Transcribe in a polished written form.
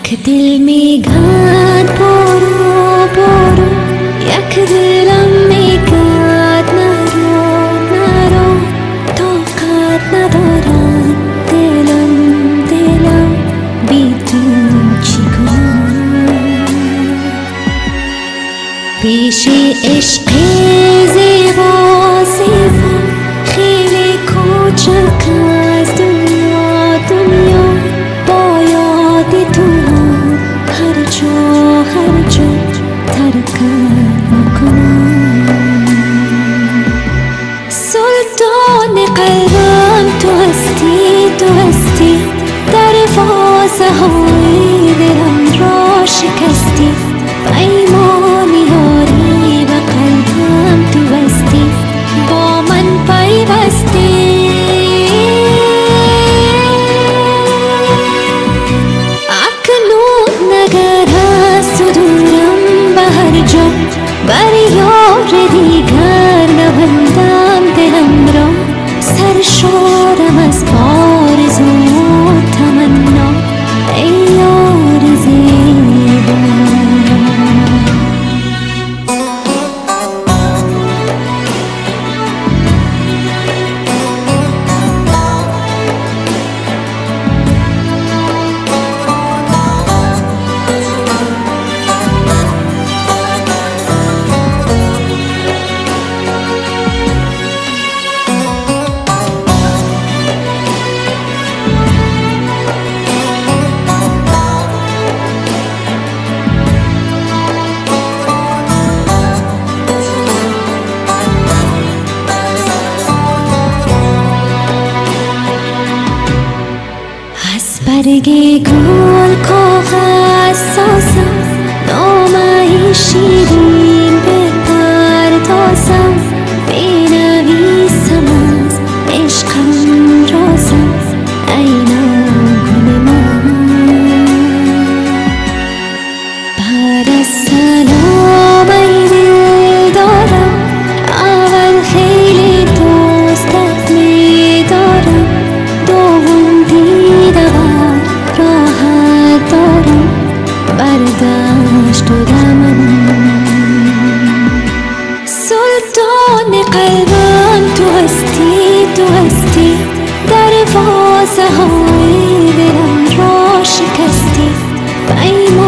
یک دل میگد برو برو، یک دلم میگد نرو نرو، طاقت ندارم دلم بی تو چی کنم. پیش عشق زیبا زیبا خیلی کوچک از دنیا با یاد تو هر جا ترکت میکنم. سلطان قلبم تو هستی، دروازه های دلم را شکستی، پیمانی یاری به قلبم تو بستی، با من پیوستی. اکنون نگر از تو دورم به هر جا، بر یار دیگر نبندم دلم را، سرشارم از آرزو و تمنا ای یار زیبا. برگ گل کاغذ سازم، نامه شیرین بپردازم، بنویسم از عشقم رازم ای ناگل من. بعد از سلام ای دل دارم، اول خیلی دوستت میدارم، دوم دیدم راحت دارم برداشت و دمم. سلطان قلبم تو هستی، دروازه های دلم را شکستی، پیمان